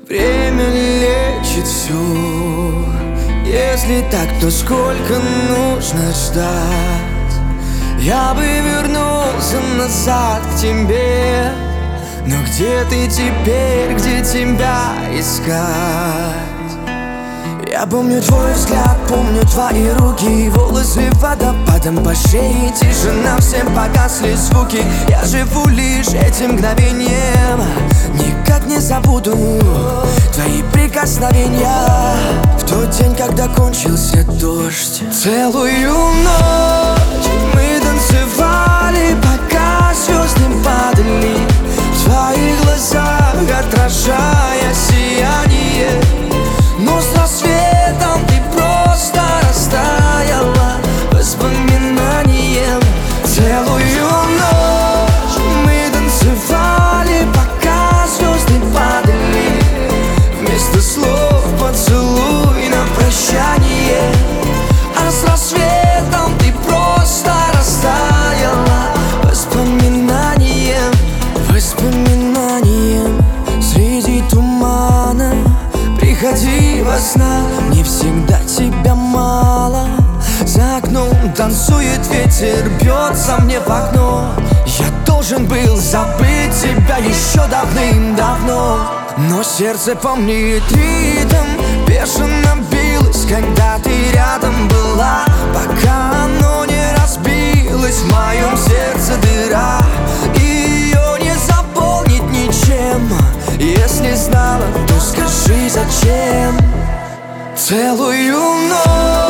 Время лечит все. Если так, то сколько нужно ждать? Я бы вернулся назад к тебе. Но где ты теперь, где тебя искать? Я помню твой взгляд, помню твои руки, волосы водопадом по шее, тишина, всем погасли звуки. Я живу лишь этим мгновением, никак не забуду твои прикосновения. В тот день, когда кончился дождь, целую ночь мы танцевали, пока звезды падали в твоих глазах, отражая сияние. Но с рассветом ты просто растаяла воспоминанием. Целую ночь мы танцевали, пока звезды падали. Вместо слов поцелуй на прощание. А с рассветом ты просто растаяла воспоминанием. Воспоминанием среди тумана. Приходи во снах, не всегда тебя мало. За окном танцует ветер, бьется мне в окно. Я должен был забыть тебя еще давным-давно, но сердце помнит ритм, бешено билось, когда ты рядом была. Пока оно не разбилось, в моем сердце дыра, и ее не заполнить ничем. Если знала, то скажи зачем. Целую ночь